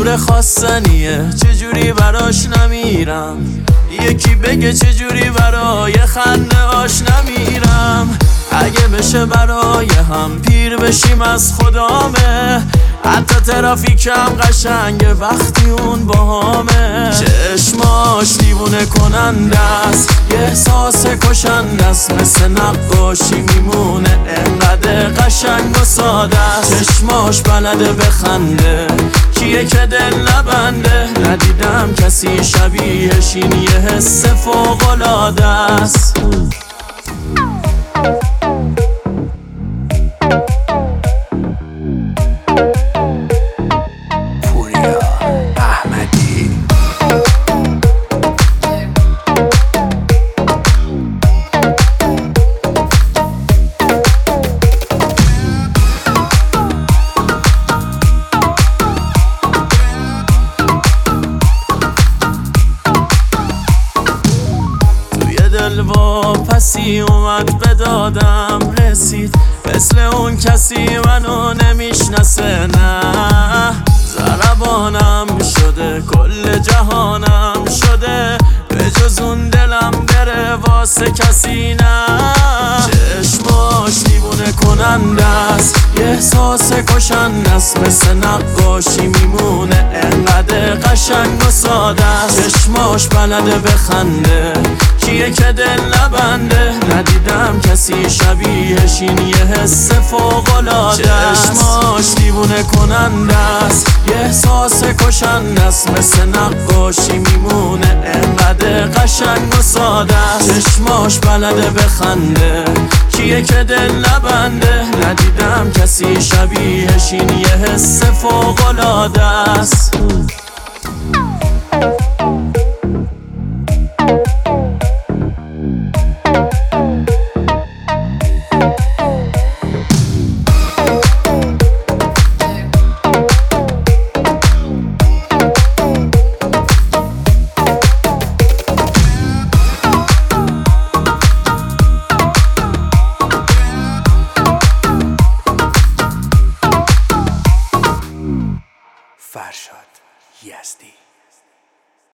نور خواستنیه، چجوری براش نمیرم. یکی بگه چجوری برای خنده آش نمیرم. اگه بشه برای هم پیر بشیم از خدامه. حتی ترافیکم قشنگه وقتی اون باهامه. چشماش دیوونه کننده است، یه احساس کشنده است، مثل نقاشی میمونه انقدر قشنگ و ساده است. چشماش بلده بخنده، کیه که دل نبنده. ندیدم کسی شبیهش، این یه حس فوق‌العاده است. دلواپسی اومد به دادم رسید، مثل اون کسی منو نمیشناسه. نه ضربانم شده، کل جهانم شده، به جز اون دلم بره واسه کسی نه. چشماش دیوونه کننده است، یه احساس کشنده است، مثل نقاشی میمونه انقدر قشنگ و ساده است. چشماش بلده بخنده، کیه که دل نبنده. ندیدم کسی شبیهش، این یه حس فوق‌العاده است. چشماش دیوونه کننده است، یه احساس کشنده است، مثل نقاشی میمونه انقدر قشنگ و ساده است. چشماش بلده بخنده، کیه که دل نبنده. ندیدم کسی شبیهش، این یه حس فوق‌العاده است.